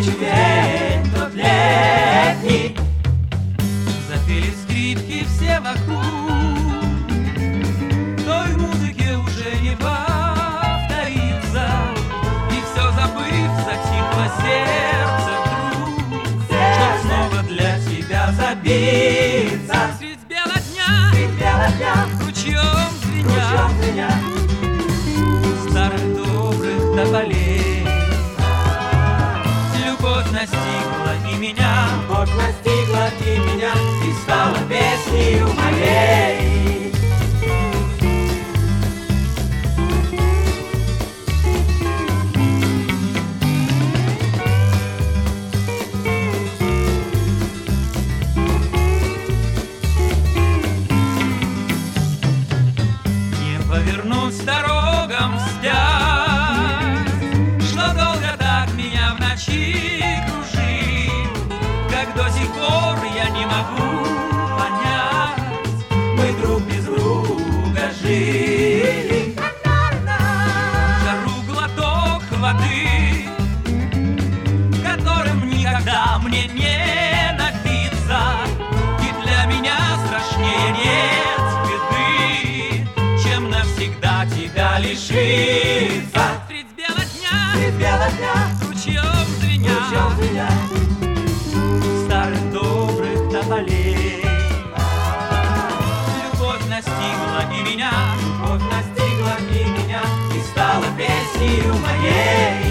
навстречу день тот летний. Запели скрипки все вокруг, той музыке уже не повторится, и все забыв, затихло сердце вдруг, чтоб снова для тебя забиться. Средь бела дня, ручьем звеня, старых добрых тополей. Любовь настигла и меня, любовь настигла и меня, и стала песнею моей. Не повернуть с дорогам вспять, что долго так меня в ночи кружит, как до сих пор я не могу понять, мы друг без друга жили. В жару глоток воды, которым никогда мне не напиться, и для меня страшнее нет беды, чем навсегда тебя лишиться. Средь бела дня, ручьем звеня, старых добрых тополей. Любовь настигла и меня, Любовь настигла и меня, и стала песнею моей.